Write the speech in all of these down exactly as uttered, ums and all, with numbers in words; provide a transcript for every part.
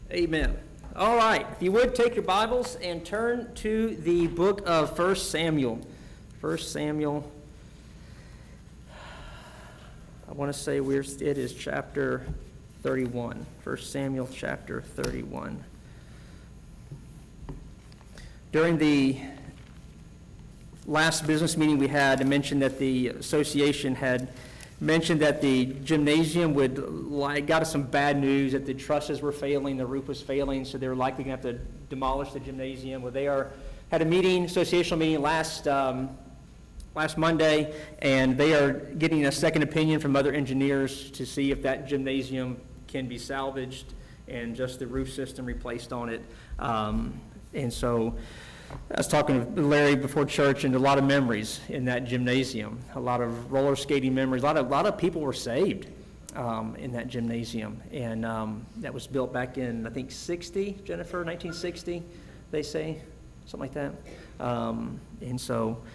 Amen. All right, if you would take your Bibles and turn to the book of First Samuel. First Samuel, I want to say we're, it is chapter thirty-one. First Samuel chapter thirty-one. During the last business meeting we had, I mentioned that the association had mentioned that the gymnasium would like got us some bad news that the trusses were failing, the roof was failing, so they were likely going to have to demolish the gymnasium. Well, they are had a meeting, associational meeting last um, last Monday, and they are getting a second opinion from other engineers to see if that gymnasium can be salvaged and just the roof system replaced on it. Um, and so I was talking to Larry before church, and a lot of memories in that gymnasium, a lot of roller skating memories. A lot of, a lot of people were saved um, in that gymnasium, and um, that was built back in, I think, sixty, Jennifer, nineteen sixty, they say, something like that. Um, and so,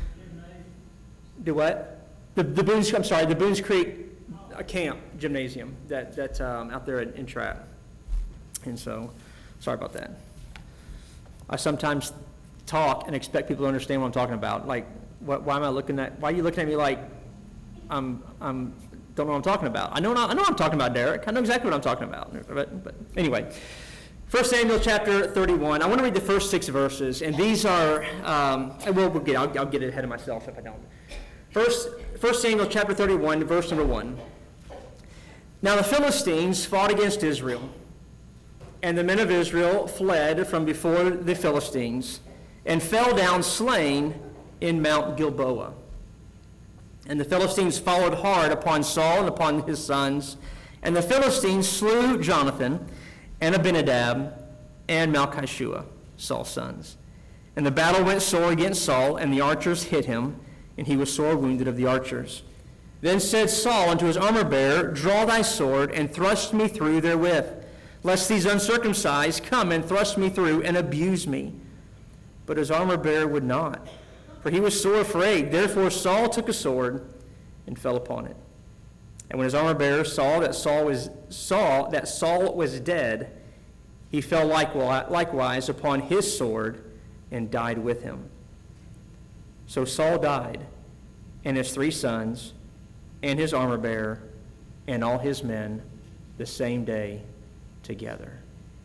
do what? The, the Boones, I'm sorry, the Boones Creek uh, Camp Gymnasium that that um, out there in, in Trapp. And so, sorry about that. I sometimes talk and expect people to understand what I'm talking about. Like, what, why am I looking at? Why are you looking at me like I'm I'm don't know what I'm talking about? I know not, I know what I'm talking about, Derek. I know exactly what I'm talking about. But, but anyway, First Samuel chapter thirty-one. I want to read the first six verses, and these are. Um, well, we'll get. I'll, I'll get ahead of myself if I don't. First, First Samuel chapter thirty-one, verse number one. Now the Philistines fought against Israel. And the men of Israel fled from before the Philistines and fell down slain in Mount Gilboa. And the Philistines followed hard upon Saul and upon his sons. And the Philistines slew Jonathan and Abinadab and Malchishua, Saul's sons. And the battle went sore against Saul, and the archers hit him, and he was sore wounded of the archers. Then said Saul unto his armor-bearer, Draw thy sword, and thrust me through therewith, lest these uncircumcised come and thrust me through and abuse me. But his armor-bearer would not, for he was sore afraid. Therefore Saul took a sword and fell upon it. And when his armor-bearer saw that Saul was saw that Saul was dead, he fell likewise upon his sword and died with him. So Saul died, and his three sons, and his armor-bearer, and all his men, the same day together.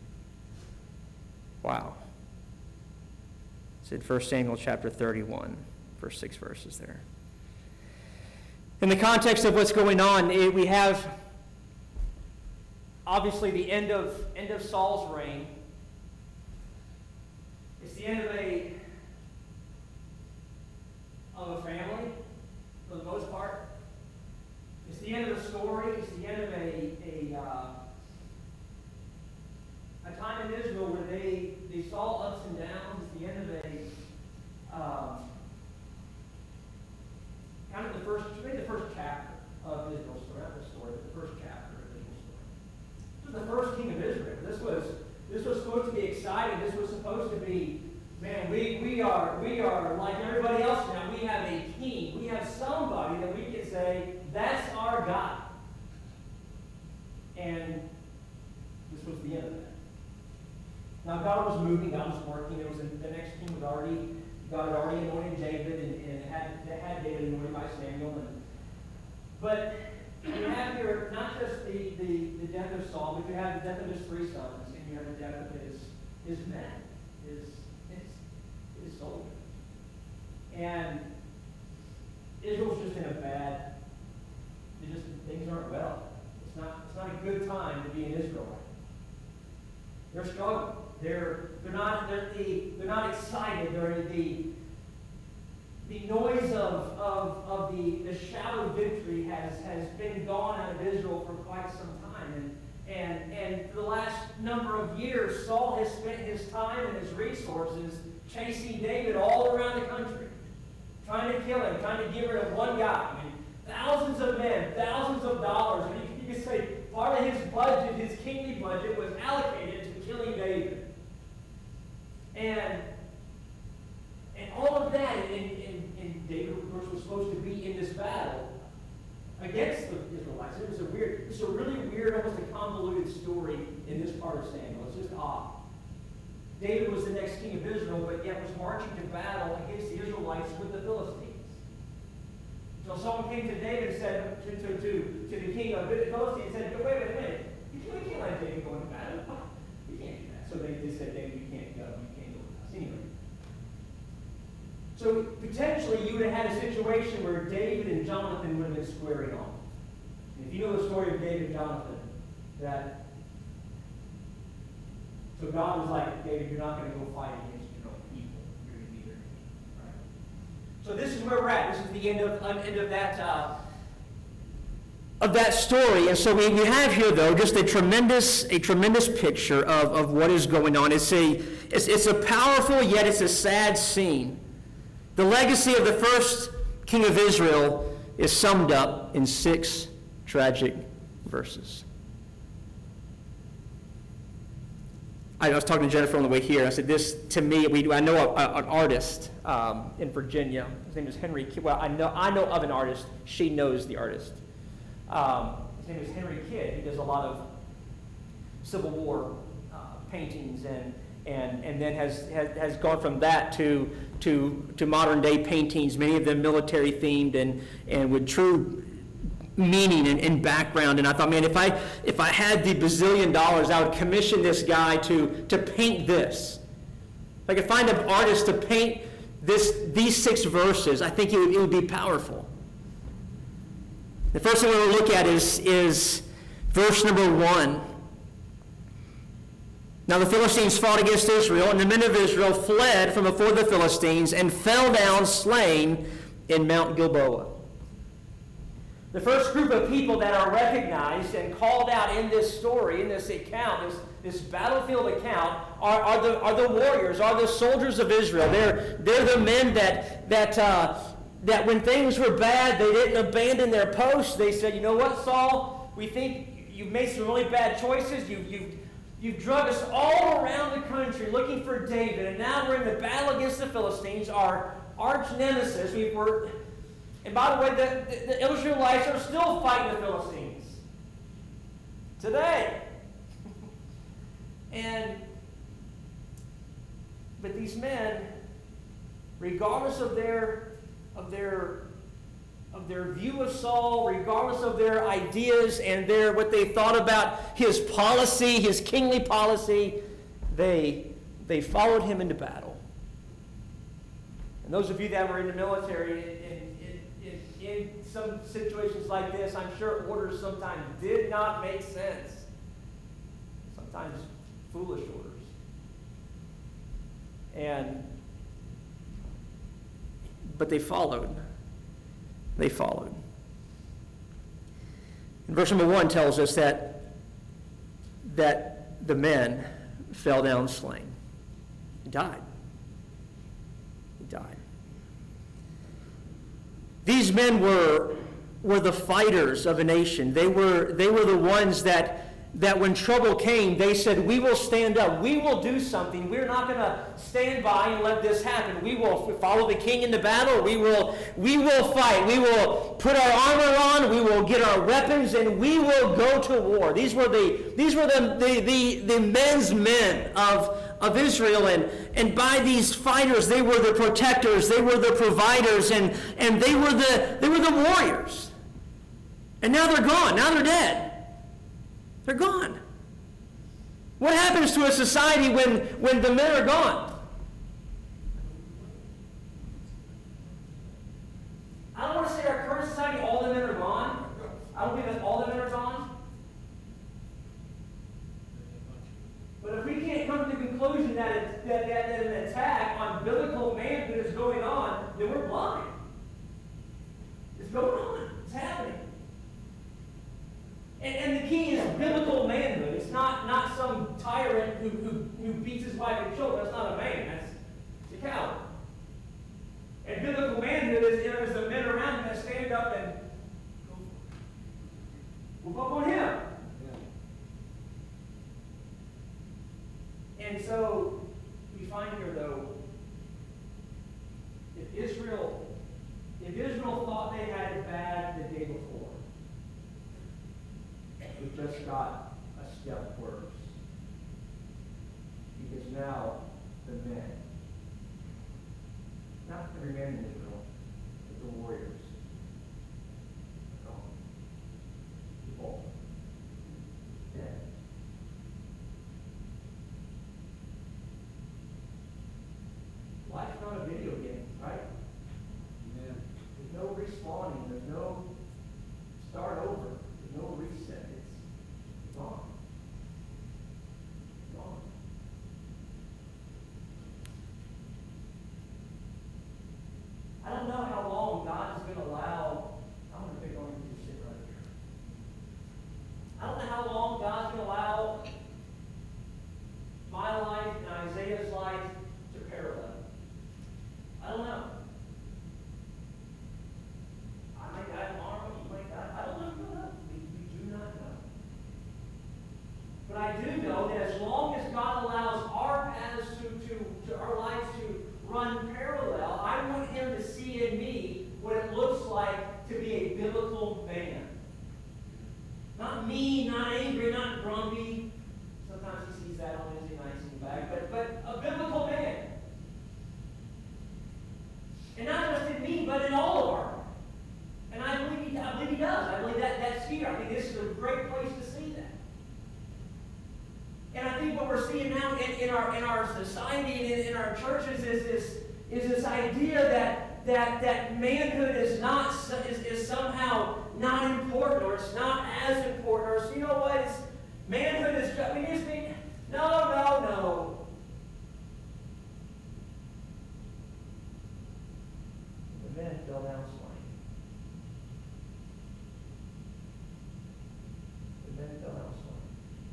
Wow. It's in First Samuel chapter thirty-one, first six verses there. In the context of what's going on, it, we have obviously the end of end of Saul's reign. It's the end of a of a family, for the most part. It's the end of the story. It's the end of a a uh, a time in Israel where they, they saw ups and downs. It's the end of a um, kind of the first, maybe the first chapter of Israel's story, not the story, but the first chapter of Israel's story. This was the first king of Israel. This was this was supposed to be exciting. This was supposed to be, man, we we are we are like everybody else now. We have a king. We have somebody that we can say, that's our God. And this was the end of that. Now God was moving, God was working. It was a, the next king was already, God had already anointed David and, and had, had David anointed by Samuel. And, but you have here not just the, the, the death of Saul, but you have the death of his three sons, and you have the death of his his men, his his, his soldiers. And Israel's just in a bad, it just things aren't well. It's not it's not a good time to be in Israel right now. They're struggling. They're they're not they're the they're not excited. They're the the noise of of, of the, the shout of victory has, has been gone out of Israel for quite some time. And and and for the last number of years, Saul has spent his time and his resources chasing David all around the country, trying to kill him, trying to get rid of one guy. I mean, thousands of men, thousands of dollars. I mean, you could say part of his budget, his kingly budget, was allocated to killing David. And and all of that, and, and, and David, of course, was supposed to be in this battle against the Israelites. It was a weird, it's a really weird, almost a convoluted story in this part of Samuel. It's just odd. David was the next king of Israel, but yet was marching to battle against the Israelites with the Philistines. So someone came to David and said, to, to, to, to the king of the Philistines, and said, wait, wait, wait, you can't, you can't let David go into battle. You can't do that. So they, they said, David, you can't go. You can't go with us. Anyway. So potentially you would have had a situation where David and Jonathan would have been squaring off. And if you know the story of David and Jonathan, that so God was like, David, you're not going to go fight against your own people. You're going to be their king. Right? So this is where we're at. This is the end of uh, end of that uh, of that story. And so we, we have here, though, just a tremendous a tremendous picture of, of what is going on. It's a it's, it's a powerful yet it's a sad scene. The legacy of the first king of Israel is summed up in six tragic verses. I was talking to Jennifer on the way here. I said, this, to me, we, I know a, a, an artist um, in Virginia. His name is Henry Kidd. Well, I know, I know of an artist. She knows the artist. Um, his name is Henry Kidd. He does a lot of Civil War uh, paintings and, and, and then has, has, has gone from that to, to, to modern-day paintings, many of them military-themed and, and with true meaning and, and background. And I thought, man, if I if I had the bazillion dollars, I would commission this guy to to paint this. If I could find an artist to paint this these six verses, I think it would, it would be powerful. The first thing we're going to look at is is verse number one. Now the Philistines fought against Israel, and the men of Israel fled from before the Philistines and fell down slain in Mount Gilboa. The first group of people that are recognized and called out in this story, in this account, this, this battlefield account, are, are, the, are the warriors, are the soldiers of Israel. They're, they're the men that, that, uh, that when things were bad, they didn't abandon their posts. They said, you know what, Saul, we think you've made some really bad choices. You've, you've, you've drug us all around the country looking for David, and now we're in the battle against the Philistines, our arch nemesis. We were... And by the way, the, the, the Israelites are still fighting the Philistines today. and but these men, regardless of their of their of their view of Saul, regardless of their ideas and their what they thought about his policy, his kingly policy, they they followed him into battle. And those of you that were in the military, in, in, in, in some situations like this, I'm sure orders sometimes did not make sense. Sometimes foolish orders. And, but they followed. They followed. And verse number one tells us that, that the men fell down slain. He died. He died. These men were, were the fighters of a nation. They were, they were the ones that, that when trouble came, they said, we will stand up. We will do something. We're not going to stand by and let this happen. We will follow the king into battle. We will, we will fight. We will put our armor on. We will get our weapons, and we will go to war. These were the, these were the, the, the, the men's men of, of Israel. And, and by these fighters, they were the protectors. They were the providers. And, and they were the, they were the warriors. And now they're gone. Now they're dead. They're gone. What happens to a society when, when the men are gone? I don't want to say our current society, all the men are gone. I don't believe that all the men are gone. But if we can't come to the conclusion that, it, that, that, that an attack on biblical manhood is going on, then we're blind. It's going on. It's happening. And, and the key is biblical manhood. It's not, not some tyrant who, who, who beats his wife and children. That's not a man. That's a coward. And biblical manhood is, you know, is the men around him that stand up and move up on him. Yeah. And so we find here, though, if Israel, if Israel thought they had it bad the day before, we just got a step worse. now the men. Not every man in Israel, but the warriors. Gone. People. Dead. Life's not a video game, right? Yeah. There's no respawning. There's no start over. There's no reset. It's gone. Gone. I don't know how long God is going to allow. I'm going to pick on you to sit right here. I don't know how long God's going to allow my life and Isaiah's life to parallel. I don't know. I might die tomorrow, you might die. I don't know. We don't know. We, we do not know. But I do know that as long as God allows our paths to, to, to our lives to run parallel, I want him to see in me what it looks like to be a biblical man. Not mean, not angry, not grumpy. Sometimes he sees that on Wednesday nights in the back, but, but a biblical man. And not just in me, but in all of our lives. And I believe he, I believe he does. I believe that that's here. I think this is a great place to see that. And I think what we're seeing now in, in our in our society and in, in our churches is this is this idea that that that manhood is not is, is somehow not important, or it's not as important, or it's, you know what, it's, manhood is just, we just mean no, no, no. The men fell down slain. The men fell down slain.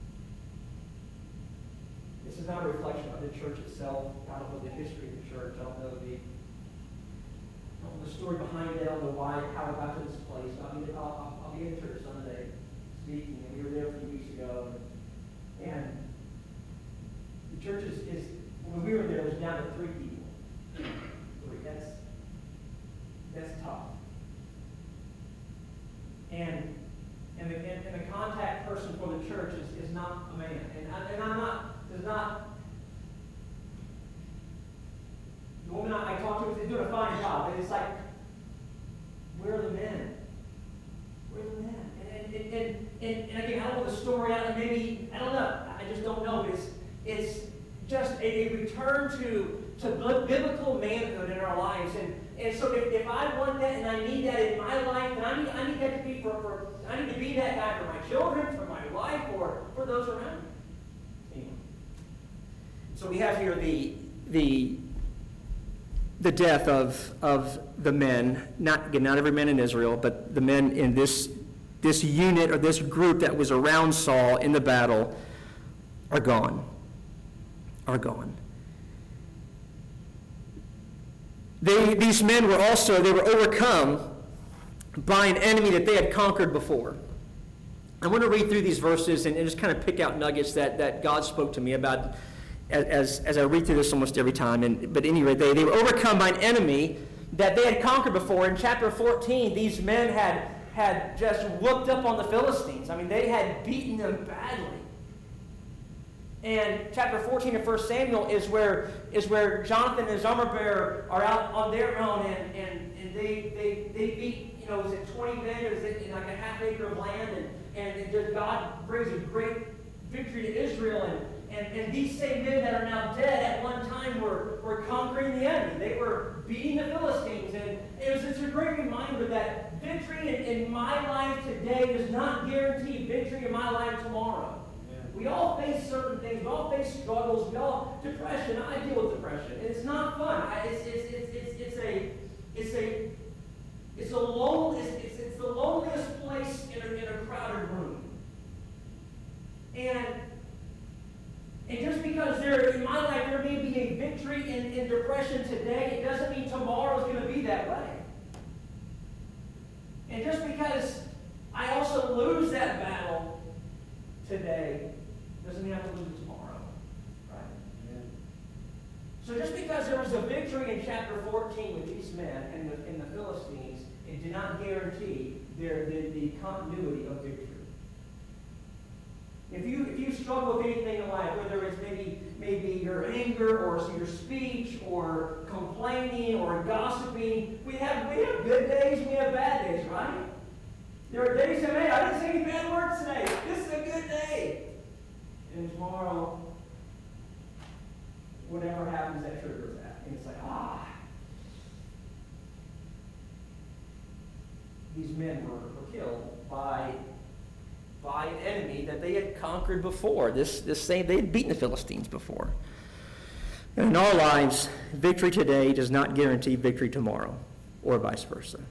This is not a reflection of the church itself. I don't know the history of the church. I don't know the, I don't know the story behind it. I don't know why, how it got to this place. I mean, I'll, I'll be in church Sunday speaking, and we were there a few weeks ago, and the church is, is when we were there, it was down to three people. Three. That's that's tough. And and the, and, and the contact person for the church is, is not a man. And, I, and I'm not, does not, the woman I, I talked to is doing a fine job. And it's like, where are the men? Where are the men? And, and, and, and, and again, I don't know the story. I, maybe, I don't know. I just don't know. But it's, it's just a, a return to, to biblical manhood in our lives. And, and so if, if I want that and I need that in my life, then I need, I need that to be for, for, I need to be that guy for my children, for my wife, or for those around me. Anyway. So we have here the, the, the death of, of the men, not, again, not every man in Israel, but the men in this, this unit or this group that was around Saul in the battle are gone. Are gone. They, these men were also, they were overcome by an enemy that they had conquered before. I want to read through these verses and, and just kind of pick out nuggets that, that God spoke to me about as, as I read through this almost every time. And, but anyway, they, they were overcome by an enemy that they had conquered before. In chapter fourteen, these men had, had just whooped up on the Philistines. I mean, they had beaten them badly. And chapter fourteen of First Samuel is where is where Jonathan and his armor bearer are out on their own, and, and, and they, they they beat, you know, was it twenty men, or is it in like a half acre of land, and, and it, God brings a great victory to Israel, and, and, and these same men that are now dead at one time were, were conquering the enemy. They were beating the Philistines, and it was, it's a great reminder that victory in, in my life today does not guarantee victory in my life tomorrow. We all face certain things. We all face struggles. We all depression. I deal with depression. It's not fun. I, it's, it's, it's, it's, it's a it's a it's a lone it's, it's, it's the loneliest place in a, in a crowded room. And and just because there in my life there may be a victory in, in depression today, it doesn't mean tomorrow is going to be that way. And just because I also lose that battle today doesn't mean I have to lose it tomorrow, right? Yeah. So just because there was a victory in chapter fourteen with these men and the, and the Philistines, it did not guarantee their, the, the continuity of victory. If you if you struggle with anything in life, whether it's maybe maybe you're anger or your speech or complaining or gossiping. We have, we have good days, we have bad days, right? There are days that, hey, I didn't say any bad words today. This is a good day. And tomorrow, whatever happens, that triggers that. And it's like, ah. These men were, were killed by, by an enemy that they had conquered before. This, this same, they had beaten the Philistines before. And in our lives, victory today does not guarantee victory tomorrow, or vice versa.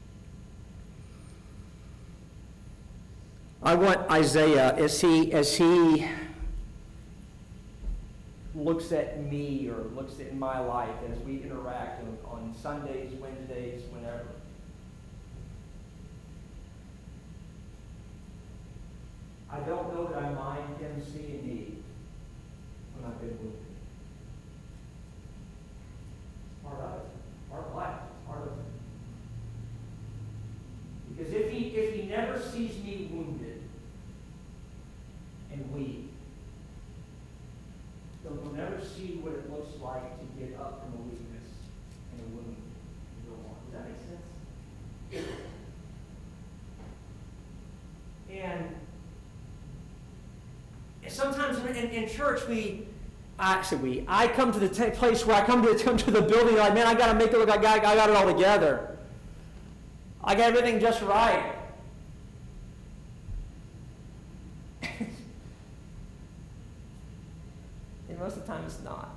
I want Isaiah, as he, as he looks at me or looks at my life as we interact on, on Sundays, Wednesdays, whenever, I don't know that I mind him seeing me when I've been wounded. It's part of it. Part of life. It's part of it. Because if he if he never sees me wounded and weak, he'll never see what it looks like to get up from a weakness and a wound and go on. Does that make sense? And sometimes in, in church, we, actually we, I come to the t- place where I come to, come to the building like, man, I got to make it look like I got, I got it all together. I got everything just right. And most of the time it's not.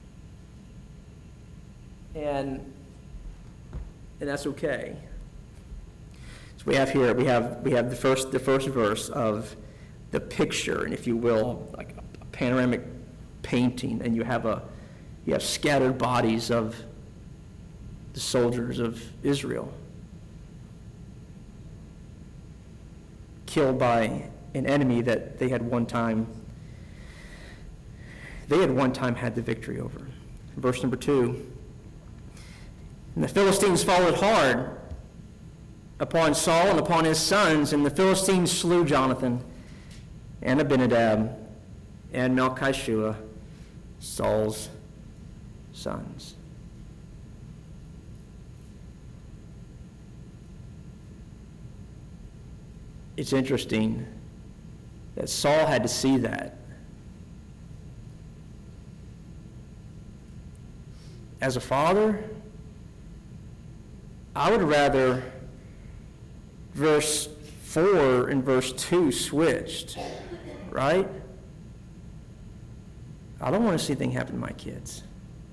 And, and that's okay. So we have here, we have, we have the first, the first verse of the picture, and if you will, like a panoramic painting, and you have a you have scattered bodies of the soldiers of Israel killed by an enemy that they had one time they had one time had the victory over. Verse number two. And the Philistines followed hard upon Saul and upon his sons, and the Philistines slew Jonathan and Abinadab, and Malchishua, Saul's sons. It's interesting that Saul had to see that. As a father, I would rather verse four and verse two switched. Right? I don't want to see anything happen to my kids.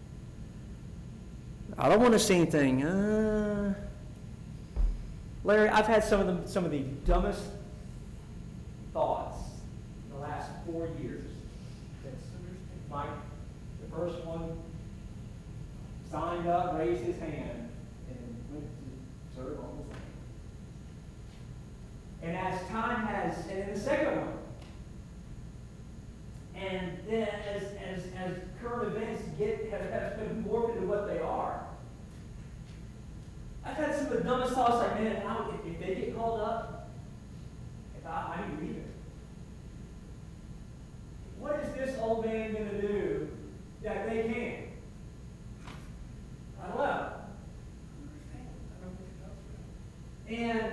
I don't want to see anything. Uh... Larry, I've had some of the some of the dumbest thoughts in the last four years. Since Mike, the first one, signed up, raised his hand, and went to serve on the thing. And as time has, and then the second one. And then as, as, as current events get have, have been morphed into what they are, I've had some of the dumbest thoughts like, man, how, if, if they get called up, if I, I need to leave it. What is this old man going to do that they can't? I don't know. And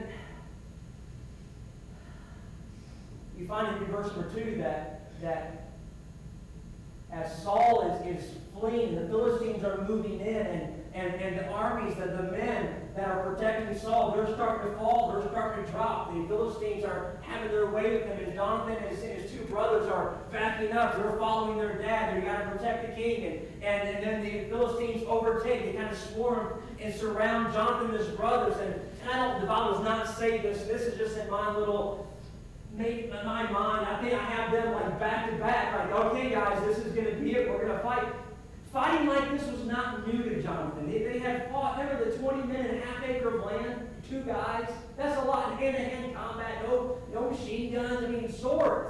you find in verse number two that that as Saul is, is fleeing, the Philistines are moving in, and, and, and the armies, the, the men that are protecting Saul, they're starting to fall, they're starting to drop. The Philistines are having their way with them, and Jonathan and his, his two brothers are backing up. They're following their dad. They've got to protect the king. And, and, and then the Philistines overtake. They kind of swarm and surround Jonathan and his brothers. And, and I don't, the Bible does not say this. This is just in my little make in my mind. I think I have them like back to back, like, okay guys, this is going to be it, we're going to fight. Fighting like this was not new to Jonathan. They, they had fought, remember the twenty men and a half acre of land, two guys? That's a lot in hand-to-hand combat, no, no machine guns, I mean swords.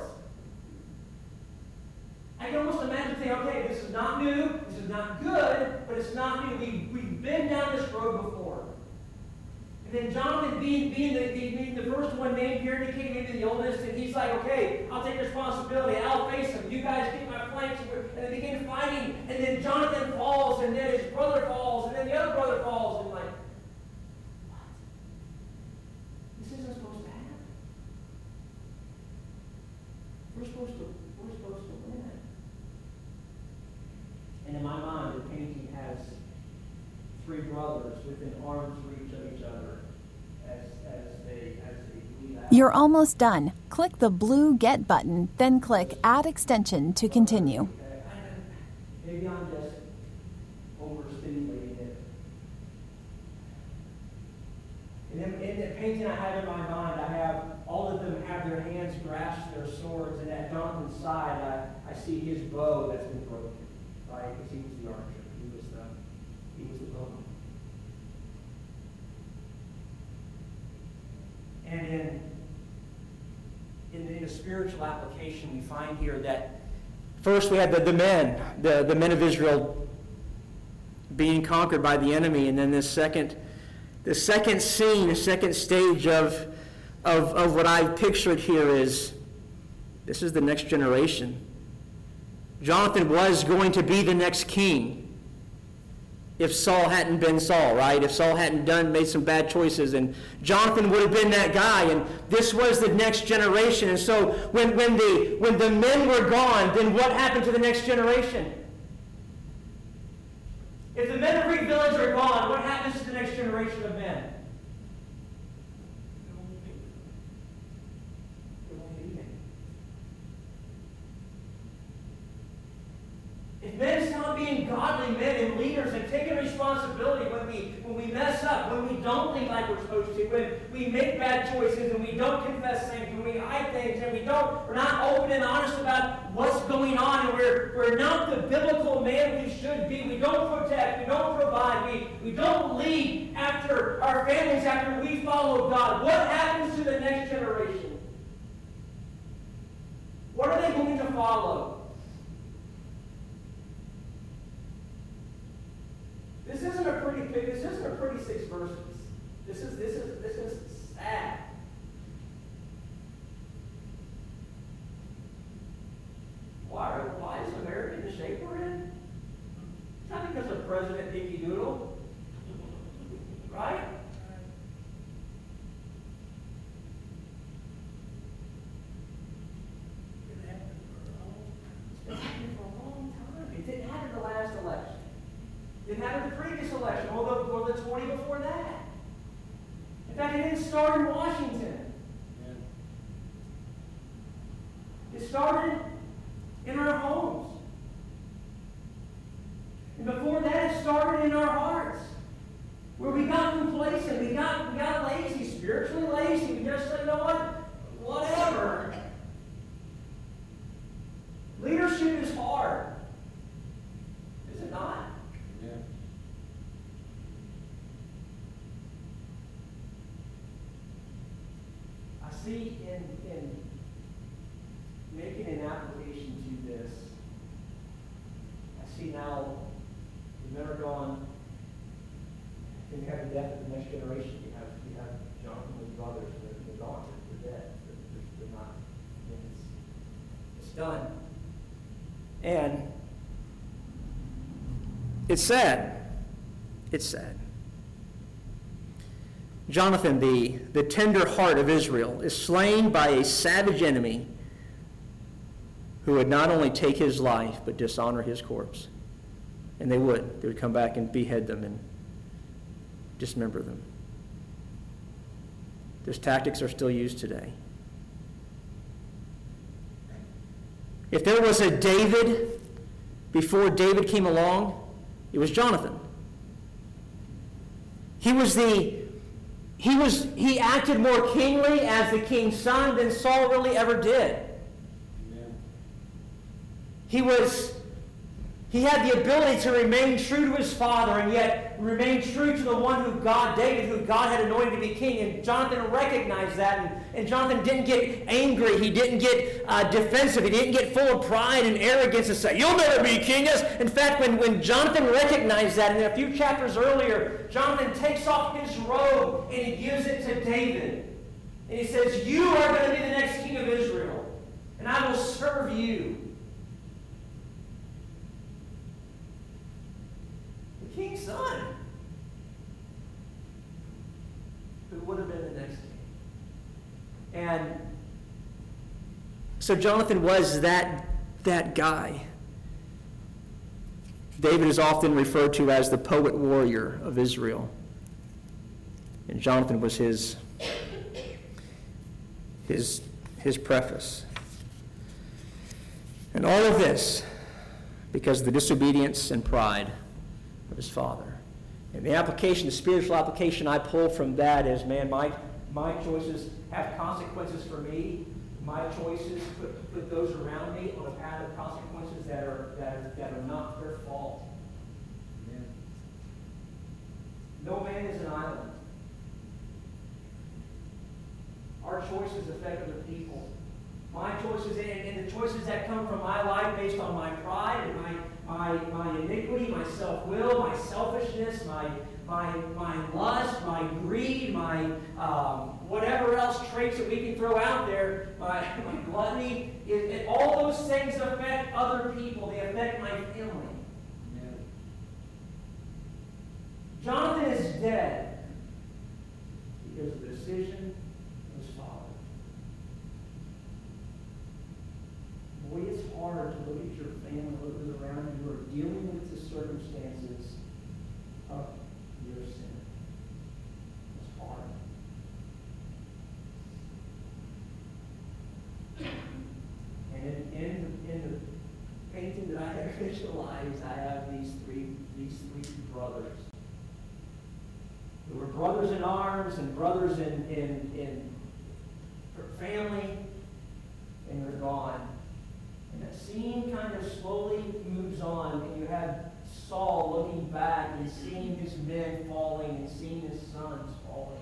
I can almost imagine saying, okay, this is not new, this is not good, but it's not new. We, we've been down this road before. And then Jonathan, being, being, the, being the first one named here, and he came into the oldest, and he's like, okay, I'll take responsibility. I'll face him. You guys keep my flanks. And they begin fighting. And then within arm's reach of each other as, as they as they lead out. You're almost done. Click the blue Get button, then click Add Extension to continue. Okay, I, maybe I'm just overstimulating it. And then in the painting I have in my mind, I have all of them have their hands grasped their swords, and at Jonathan's side, I, I see his bow that's been broken, right? Because he was the archer. He was the, he was the bowman. And in, in, in a spiritual application, we find here that first we had the, the men, the, the men of Israel being conquered by the enemy, and then this second, the second scene, the second stage of Of, of what I've pictured here is, this is the next generation. Jonathan was going to be the next king if Saul hadn't been Saul, right? If Saul hadn't done, made some bad choices, and Jonathan would have been that guy, and this was the next generation. And so when, when, the, when the men were gone, then what happened to the next generation? If the men of Greek village are gone, what happens to the next generation of men? Men stop being godly men and leaders and taking responsibility when we when we mess up, when we don't think like we're supposed to, when we make bad choices and we don't confess things, when we hide things and we don't, we're not open and honest about what's going on, and we're we're not the biblical man we should be. We don't protect, we don't provide, we, we don't lead after our families after we follow God. What happens to the next generation? What are they going to follow? This isn't a pretty pic. This isn't a pretty six verses. This is this is this is sad. Why why is America in the shape we're in? It's not because of President Dicky Doodle, right? It happened for a long time. It didn't happen the last election. It happened the previous election, or the, or the twenty before that. In fact, it didn't start in Washington. Yeah. It started in our homes. And before that, it started in our hearts. Where we got complacent, we got, we got lazy, spiritually lazy. We just said, you know what? Whatever. Leadership is hard. Is it not? See, in, in making an application to this, I see now the men are gone, and you have the death of the next generation. You have you have Jonathan's brothers, they're, they're gone, they're, they're dead, they're, they're not. It's, it's done. And it's sad. It's sad. Jonathan, the, the tender heart of Israel, is slain by a savage enemy who would not only take his life, but dishonor his corpse. And they would. They would come back and behead them and dismember them. Those tactics are still used today. If there was a David before David came along, it was Jonathan. He was the He was he acted more kingly as the king's son than Saul really ever did. Amen. He was he had the ability to remain true to his father and yet remain true to the one who God, David, who God had anointed to be king. And Jonathan recognized that. And, and Jonathan didn't get angry. He didn't get uh, defensive. He didn't get full of pride and arrogance and say, "You'll never be king." Yes. In fact, when, when Jonathan recognized that, and a few chapters earlier, Jonathan takes off his robe and he gives it to David. And he says, "You are going to be the next king of Israel, and I will serve you." The king's son, who would have been the next king. And so Jonathan was that, that guy. David is often referred to as the poet warrior of Israel. And Jonathan was his, his, his preface. And all of this because of the disobedience and pride of his father. And the application, the spiritual application I pull from that is, man, my, my choices have consequences for me. My choices put, put those around me on a path of consequences that are, that are, that are not their fault. Amen. No man is an island. Our choices affect other people. My choices and, and the choices that come from my life based on my pride and my my, my iniquity, my self-will, my selfishness, my my my lust, my greed, my um, whatever else traits that we can throw out there, my, my gluttony, it, it, all those things affect other people. They affect my family. Yeah. Jonathan is dead because of the decision of his father. Boy, it's hard to look at your family, look at around you who are dealing with the circumstances of your sin. It's hard. And in, in, the, in the painting that I have visualized, I have these three, these three brothers. They were brothers in arms and brothers in, in, in family, and they're gone. And that scene kind of slowly moves on, and you have Saul looking back and seeing his men falling and seeing his sons falling.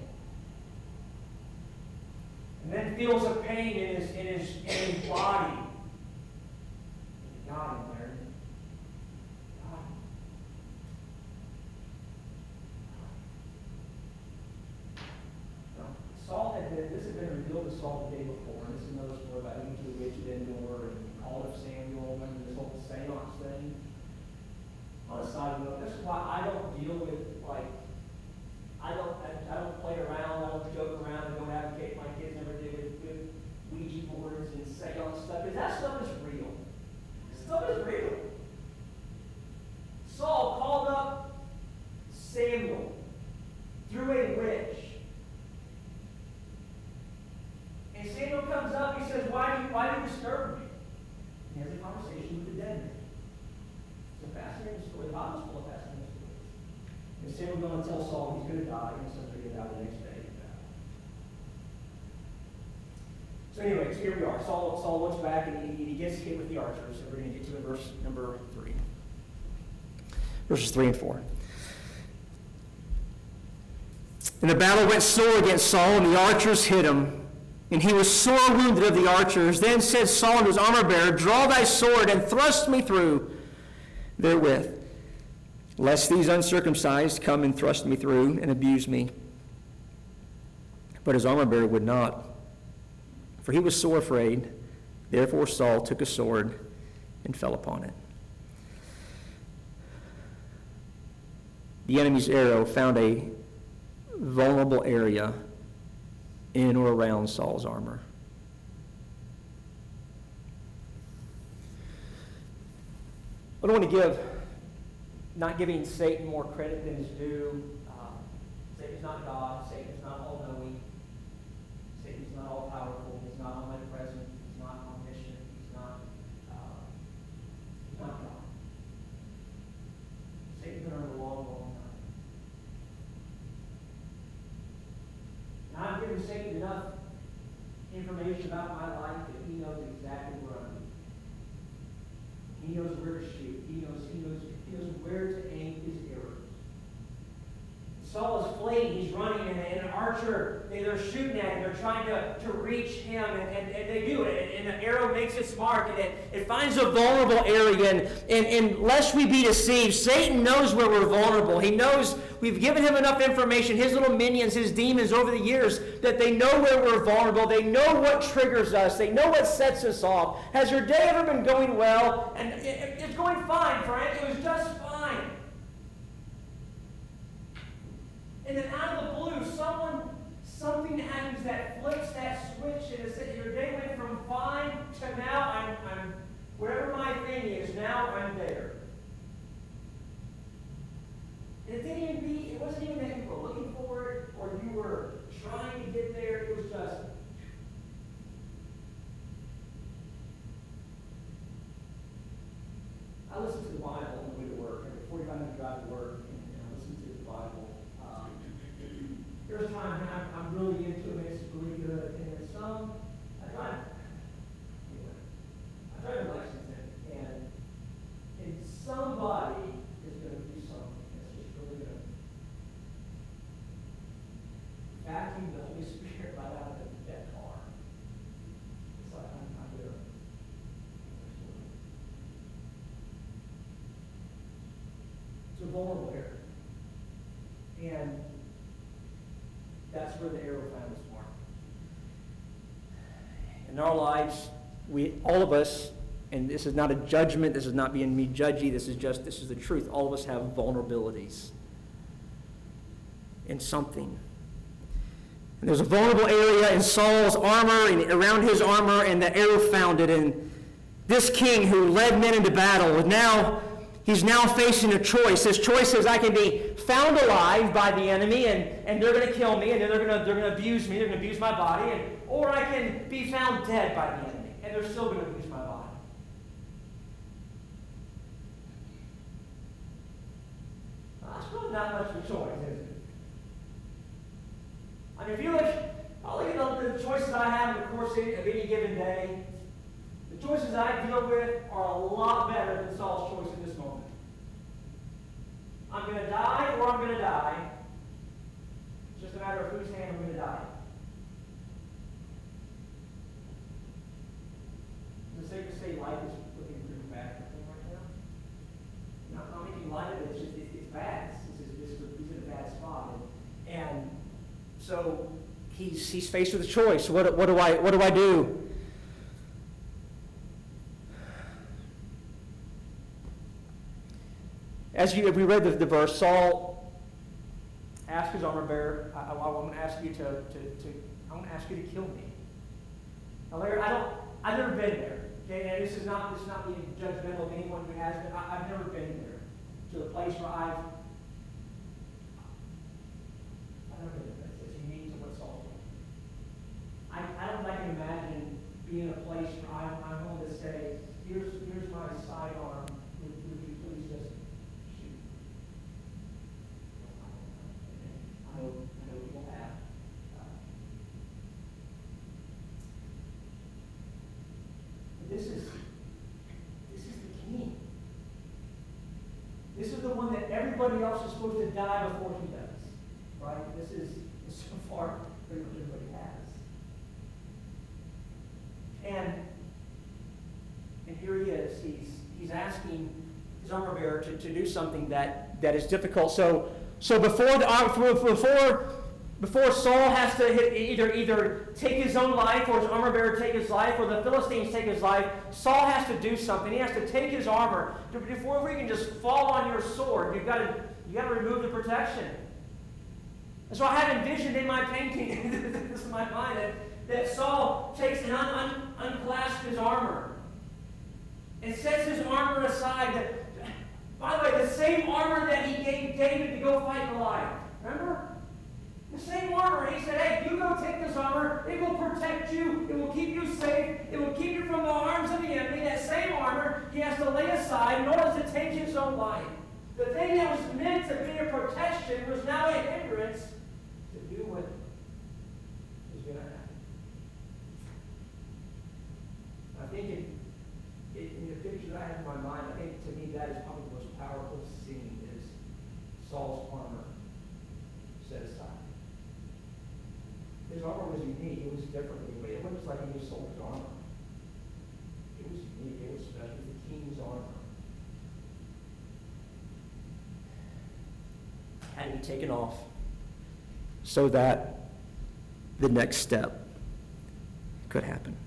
And then feels a pain in his in his in his body. He got him there. Got him. Now, Saul had been, this had been revealed to Saul the day before, and this is another story about him to which he didn't know word. Called of Samuel, remember this whole seance thing? On a side note, this is why I don't deal with, like, I don't I, I don't play around, I don't joke around, I don't advocate, my kids never did with, with Ouija boards and seance stuff, because that stuff is real. Stuff is real. Saul called up Samuel through a witch. And Samuel comes up, he says, why do you, why do you disturb me? He has a conversation with the dead man. It's a fascinating story. The Bible's full of fascinating stories. And Samuel's going to tell Saul he's going to die, and his son's going to die the next day. So anyway, so here we are. Saul, Saul looks back, and he, he gets hit with the archers. And we're going to get to it, verse number three. Verses three and four. And the battle went sore against Saul, and the archers hit him. And he was sore wounded of the archers. Then said Saul unto his armor-bearer, draw thy sword, and thrust me through therewith, lest these uncircumcised come and thrust me through, and abuse me. But his armor-bearer would not, for he was sore afraid. Therefore Saul took a sword and fell upon it. The enemy's arrow found a vulnerable area in or around Saul's armor. I don't want to give, not giving Satan more credit than is due. Um, Satan is not God. Satan is not all-knowing. Satan is not all-powerful. He's not omnipresent. He's not omniscient. He's not, uh, he's not God. Satan's been around a long, long time. I've given Satan enough information about my life that he knows exactly where I'm at. He knows where to shoot. He knows, he knows, he knows where to aim his arrows. Saul is fleeing. He's running, and, and an archer, they, they're shooting at him. They're trying to, to reach him, and, and, and they do it. And, and the arrow makes its mark, and it, it finds a vulnerable area. And, and, and lest we be deceived, Satan knows where we're vulnerable. He knows we've given him enough information, his little minions, his demons over the years, that they know where we're vulnerable. They know what triggers us. They know what sets us off. Has your day ever been going well? And it, it's going fine, Frank. It was just fine. And then out of the blue, someone, something happens that flips that switch, and it's that your day went from fine to now I'm, I'm wherever my thing is, now I'm there. And it didn't even be, it wasn't even that you were looking for it or you were I listen to the Bible on the way to work, every forty-five minute drive to work, and, and I listen to the Bible. Um, there's a time when I'm, I'm really into it, it's really good, and then some, I drive, anyway, I drive in Lexington, and, and somebody is going to do something that's just really going to vacuum the Holy Spirit right out of that car. It's like, I'm, I'm there. It's a vulnerable area. And that's where the arrow found its mark. In our lives, we, all of us, and this is not a judgment, this is not being me judgy, this is just, this is the truth. All of us have vulnerabilities in something. And there's a vulnerable area in Saul's armor and around his armor, and the arrow found it. And this king who led men into battle, now he's now facing a choice. His choice is, I can be found alive by the enemy, and, and they're going to kill me, and then they're going to they're going to abuse me, they're going to abuse my body, and, or I can be found dead by the enemy, and they're still going to abuse my body. That's really not much of a choice, is it? I mean, if you look, I'll look at the, the choices I have in the course of any given day. The choices I deal with are a lot better than Saul's choice in this moment. I'm going to die or I'm going to die. It's just a matter of whose hand I'm going to die. Is it safe to say life is looking pretty bad for him right now? Not, not making light of it, it's just, it's, it's bad. It's, it's, it's, he's in a bad spot. And, and so he's, he's faced with a choice. What, what, do I, what do I do? As you, we read the, the verse, Saul asked his armor bearer, I, I, I'm going to ask you to, to, to, I'm going to ask you to kill me. Now, Larry, I don't, I've never been there. Okay, and this is not, this is not being judgmental of anyone who has been. I, I've never been there to the place where I've, I've never been there. It's unique to what Saul did. I, I don't like to imagine being in a place where I'm, I'm going to say, here's, here's my sidearm. Would, would you please just shoot? I know, I know people have. Uh, but this is, this is the king. This is the one that everybody else is supposed to die before he does. Right? This is, is so far pretty much everybody has. And and here he is. He's he's asking his armor bearer to, to do something that, that is difficult. So so before the before before Saul has to hit, either either take his own life or his armor bearer take his life or the Philistines take his life, Saul has to do something. He has to take his armor. Before we can just fall on your sword, you've got to you got to remove the protection. And so I have envisioned in my painting, this is my mind, that, that Saul takes and un, un, unclasps his armor and sets his armor aside. That, by the way, the same armor that he gave David to go fight Goliath. Remember? The same armor. He said, hey, you go take this armor. It will protect you. It will keep you safe. It will keep you from the arms of the enemy. That same armor he has to lay aside in order to take his own life. The thing that was meant to be a protection was now a hindrance to do what is going to happen. I think it, it, in the picture that I have in my mind, I think to me that is probably the most powerful scene is Saul's armor set aside. His armor was unique. It was different than anybody. It wasn't just like any soldier's armor. It was unique. It was special. It was the king's armor. Had to be taken off so that the next step could happen.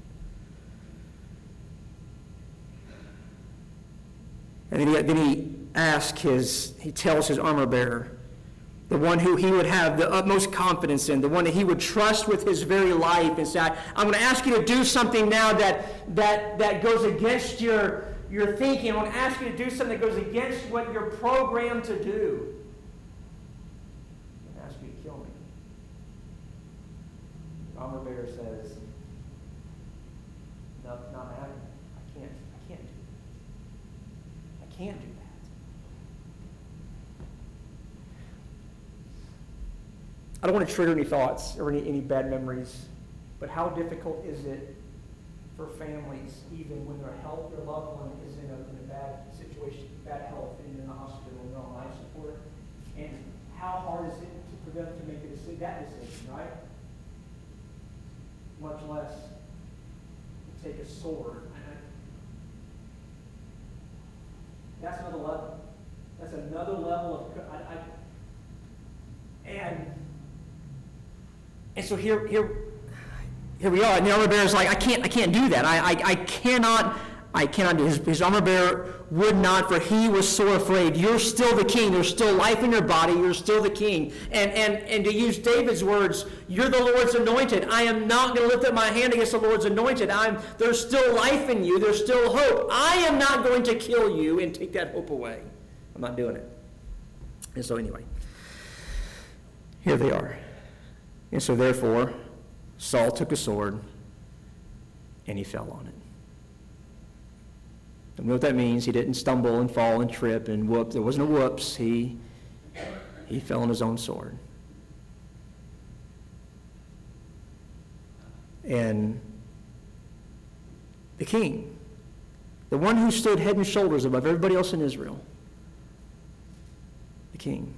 And then he, then he asks his, he tells his armor bearer, the one who he would have the utmost confidence in, the one that he would trust with his very life, and say, I'm going to ask you to do something now that that that goes against your, your thinking. I'm going to ask you to do something that goes against what you're programmed to do. I'm going to ask you to kill me. The armor bearer says, no, not happening. I can't, I can't do it. I can't do that. I don't want to trigger any thoughts or any, any bad memories, but how difficult is it for families, even when their health, their loved one is in a, in a bad situation, bad health, and in the hospital, and they're on life support, and how hard is it to, for them to make a decision, that decision, right? Much less to take a sword. That's another level. That's another level of, I, I, and, and so here, here, here we are. And the armor bearer is like, I can't, I can't do that. I, I, I cannot, I cannot do. His, his armor bearer would not, for he was so afraid. You're still the king. There's still life in your body. You're still the king. And and and to use David's words, you're the Lord's anointed. I am not going to lift up my hand against the Lord's anointed. I'm. There's still life in you. There's still hope. I am not going to kill you and take that hope away. I'm not doing it. And so anyway, here they are. And so therefore, Saul took a sword and he fell on it. Don't know what that means. He didn't stumble and fall and trip and whoop. There wasn't a whoops. He, he fell on his own sword. And the king, the one who stood head and shoulders above everybody else in Israel, the king,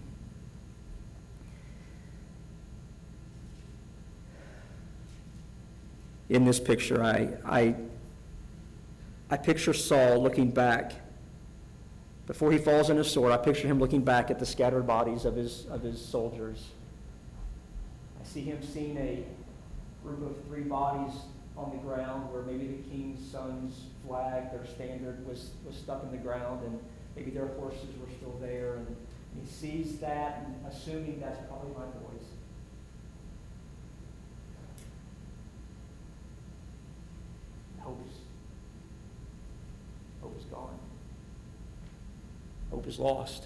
in this picture, I, I, I picture Saul looking back. Before he falls on his sword, I picture him looking back at the scattered bodies of his, of his soldiers. I see him seeing a group of three bodies on the ground where maybe the king's son's flag, their standard, was, was stuck in the ground, and maybe their horses were still there. And he sees that, and assuming that's probably my boys. Hope is, hope is gone. Hope is lost.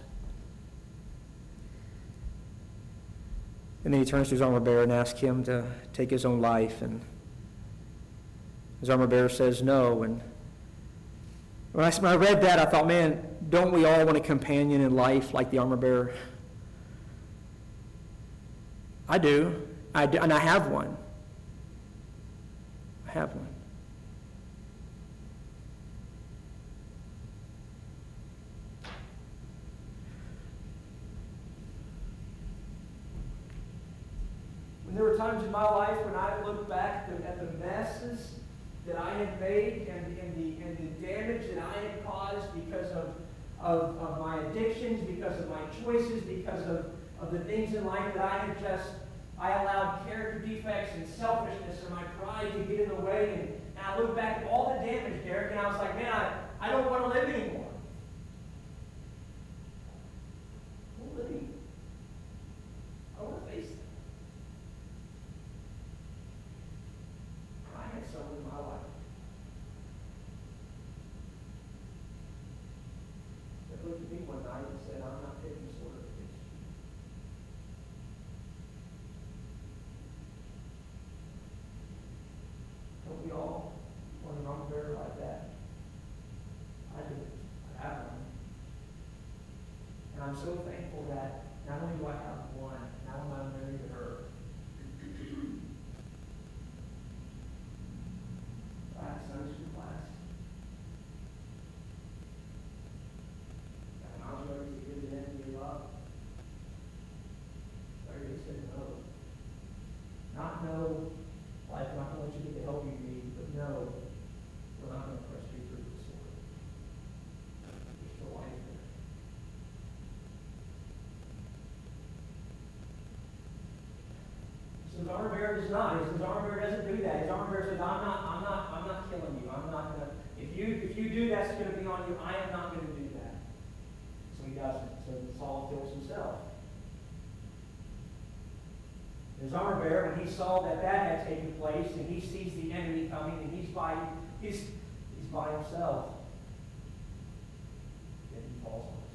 And then he turns to his armor bearer and asks him to take his own life. And his armor bearer says no. And when I, when I read that, I thought, man, don't we all want a companion in life like the armor bearer? I do. I do, and I have one. I have one. There were times in my life when I look back at the, at the messes that I had made and, and, the, and the damage that I had caused because of, of, of my addictions, because of my choices, because of, of the things in life that I had just, I allowed character defects and selfishness and my pride to get in the way. And, and I look back at all the damage, Derek, and I was like, man, I, I don't want to live anymore. I don't want to live anymore. I don't want to face it. I had someone in my life that looked at me one night and said, I'm not taking this order against you. Don't we all want an armor bearer like that? I do. I have one. And I'm so thankful that not only do I have one, now am I married to her, I have Sunday school class. And I was ready to give it in and give up. Larry said no. Not no, like I'm not going to let you get the help you need, but no, we're not going to press you through the sword. There's still life there. So his armor bearer does not. His armor bearer doesn't do that. His armor bearer says, I'm not, I'm not, I'm not killing you. I'm not gonna if you if you do that's gonna be on you. I am not gonna do that. So he doesn't. So Saul kills himself. His armor bearer, when he saw that that had taken place, and he sees the enemy coming, and he's by he's he's by himself. Then he falls on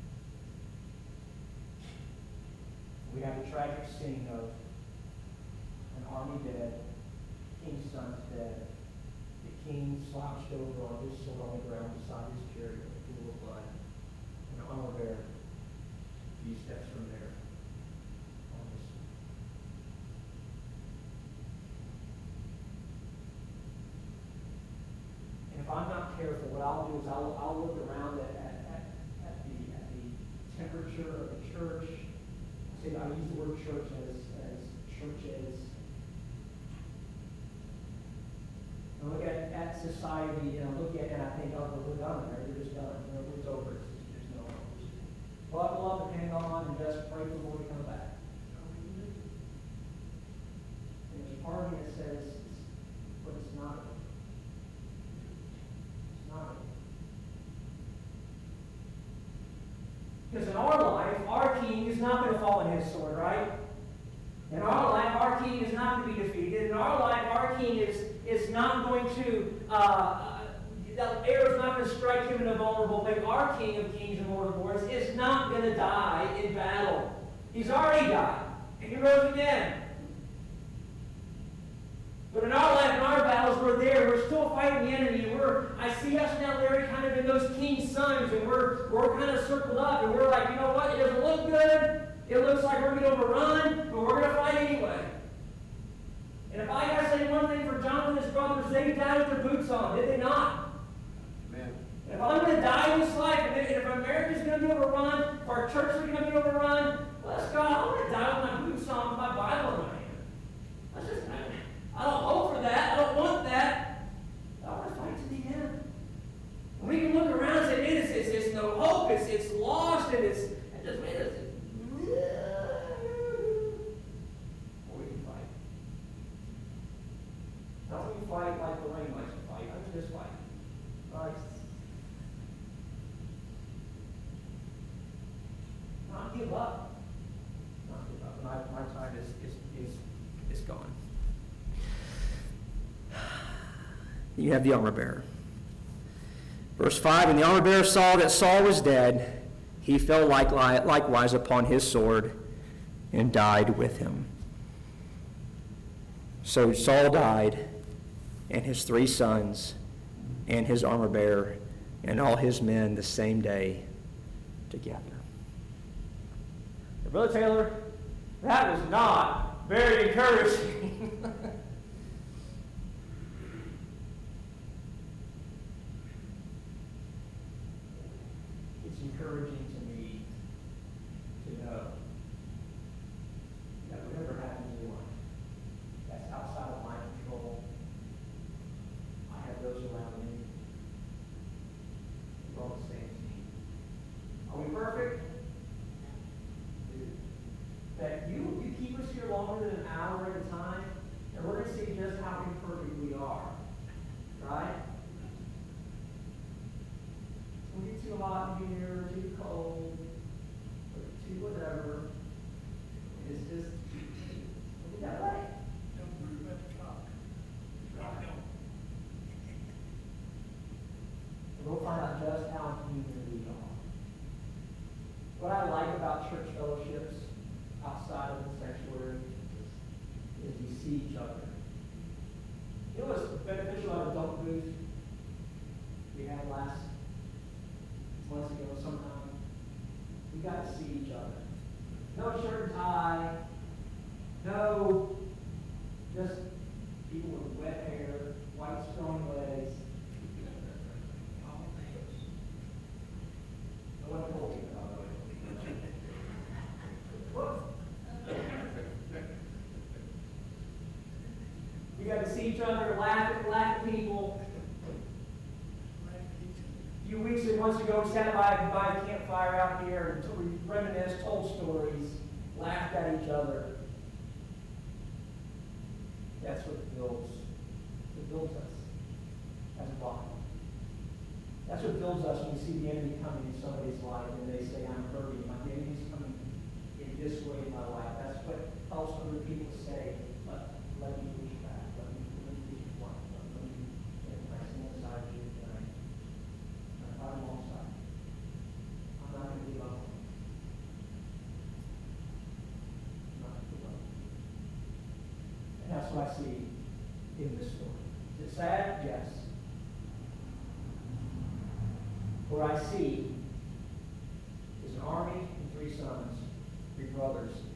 himself. We have the tragic scene of an army dead, king's son's dead. The king slouched over on his sword on the ground beside his chariot, a pool of blood. I'll do is I'll, I'll look around at, at, at, at the, at the temperature of the church. I say I use the word church as, as churches. I look at, at society, and I look at it, and I think, oh, we're done there. We're just done. You know, it's over. It's, there's no hope. Buckle up and hang on and just pray for the Lord to come back. And there's a part of me that says, but it's not. It's not. Because in our life, our King is not going to fall on his sword, right? In our life, our King is not going to be defeated. In our life, our King is, is not going to, uh, the arrow is not going to strike him in a vulnerable place. Our King of Kings and Lord of Lords is not going to die in battle. He's already died, and he rose again. But in our life, in our battles, we're there. We're still fighting the enemy. And we're, I see us now, Larry, kind of in those king's sons, and we're, we're kind of circled up, and we're like, you know what? It doesn't look good. It looks like we're going to overrun, but we're going to fight anyway. And if I got to say one thing for Jonathan and his brothers, they died with their boots on, did they not? Amen. And if I'm going to die in this life, and if America's going to be overrun, if our church is going to be overrun, bless God, I'm going to die with my boots on, with my Bible in my hand. That's just, I, I don't hope for that. I don't want that. I want to fight to the end. And we can look around and say, man, it's, it's, it's no hope. It's, it's lost, and it's, it just, man, it's, fight like the rain likes to fight. I mean, just fight. Right? Not give up. Not give up. My, my time is, is, is, is gone. You have the armor bearer. Verse five, and the armor bearer saw that Saul was dead. He fell like, likewise upon his sword and died with him. So Saul died, and his three sons, and his armor bearer, and all his men the same day together. Now, Brother Taylor, that was not very encouraging. It's encouraging to me to know that whatever happens in life, that's outside of my control. I have those around me. We're all the same team. Are we perfect? That you, you keep us here longer than an hour at a time, and we're going to see just how imperfect we are. Right? We get too hot in here, too cold, or too whatever. It's just, we got right. Don't worry about the clock. Right. We'll find out just how human we are. What I like about church fellowships outside of the sanctuary is we see each other. You know what's beneficial out of adult booth we had last months ago sometime? We got to see each other. No shirt and tie, no just people with wet hair, white strong legs. I wasn't told you, by the way. We got to see each other, laugh at, laugh at people. A few weeks and months ago, we sat by, by a campfire out here and we reminisced, told stories, laughed at each other. That's what builds, it builds us as a body. That's what builds us when we see the enemy coming in somebody's life and they say, I'm hurting. My enemy's coming in this way in my life. That's what helps other people say, let, let me push back. Let me, let me push one. Let me, and I stand beside you and I, I fight alongside. I'm not going to give up. I'm not going to give up. And that's what I see in this story. Is it sad? Yes. What I see is an army and three sons, three brothers,